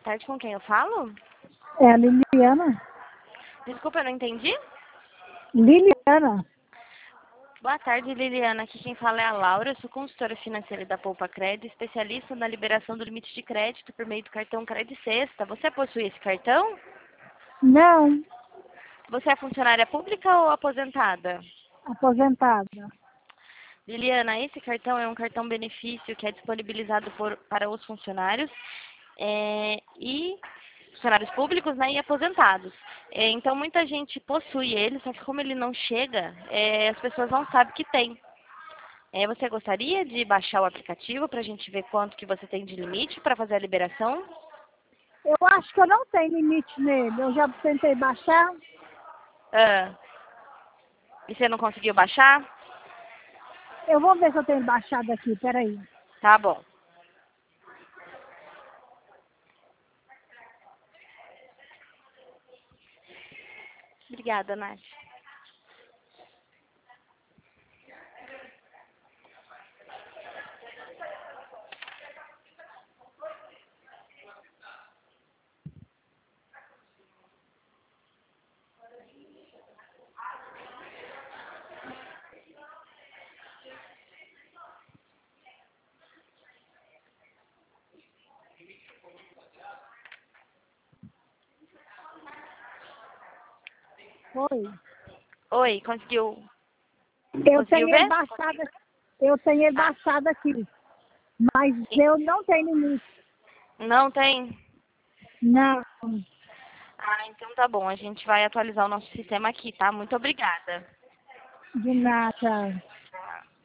tarde, com quem eu falo? É a Liliana. Desculpa, eu não entendi. Liliana. Boa tarde, Liliana. Aqui quem fala é a Laura. Eu sou consultora financeira da Poupa Crédito, especialista na liberação do limite de crédito por meio do cartão Crédito Sexta. Você possui esse cartão? Não, Você é funcionária pública ou aposentada? aposentada. Liliana, esse cartão é um cartão benefício que é disponibilizado para os funcionários e funcionários públicos, né, e aposentados. Então, muita gente possui ele, só que como ele não chega, as pessoas não sabem que tem. Você gostaria de baixar o aplicativo para a gente ver quanto que você tem de limite para fazer a liberação? Eu acho que eu não tenho limite nele. Eu já tentei baixar. Ah, e você não conseguiu baixar? Eu vou ver se eu tenho baixado aqui, peraí. Tá bom. Obrigada, Nath. Oi. Oi, conseguiu Eu tenho ele ver? baixado, eu tenho ele baixado aqui. Mas eu não tenho limite. Não tem? Não. Então tá bom. A gente vai atualizar o nosso sistema aqui, tá? Muito obrigada. De nada.